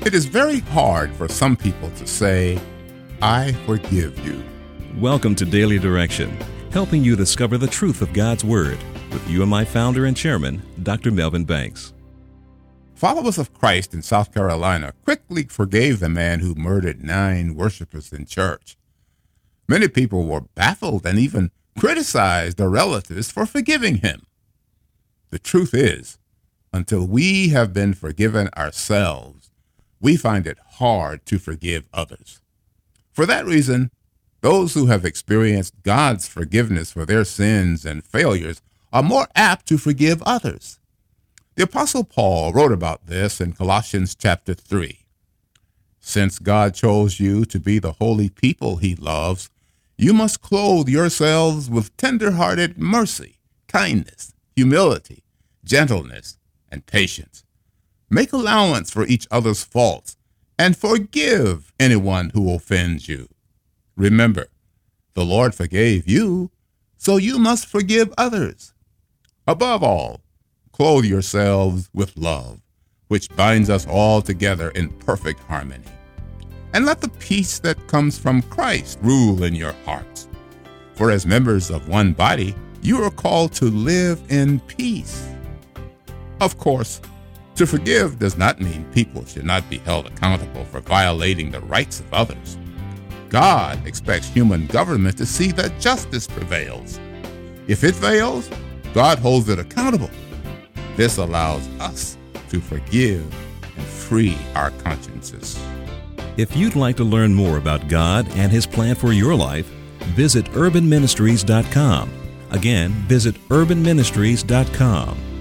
It is very hard for some people to say, I forgive you. Welcome to Daily Direction, helping you discover the truth of God's Word with UMI founder and chairman, Dr. Melvin Banks. Followers of Christ in South Carolina quickly forgave the man who murdered 9 worshipers in church. Many people were baffled and even criticized their relatives for forgiving him. The truth is, until we have been forgiven ourselves, we find it hard to forgive others. For that reason, those who have experienced God's forgiveness for their sins and failures are more apt to forgive others. The Apostle Paul wrote about this in Colossians chapter 3. Since God chose you to be the holy people he loves, you must clothe yourselves with tender-hearted mercy, kindness, humility, gentleness, and patience. Make allowance for each other's faults and forgive anyone who offends you. Remember, the Lord forgave you, so you must forgive others. Above all, clothe yourselves with love, which binds us all together in perfect harmony. And let the peace that comes from Christ rule in your hearts. For as members of one body, you are called to live in peace. Of course, to forgive does not mean people should not be held accountable for violating the rights of others. God expects human government to see that justice prevails. If it fails, God holds it accountable. This allows us to forgive and free our consciences. If you'd like to learn more about God and His plan for your life, visit urbanministries.com. Again, visit urbanministries.com.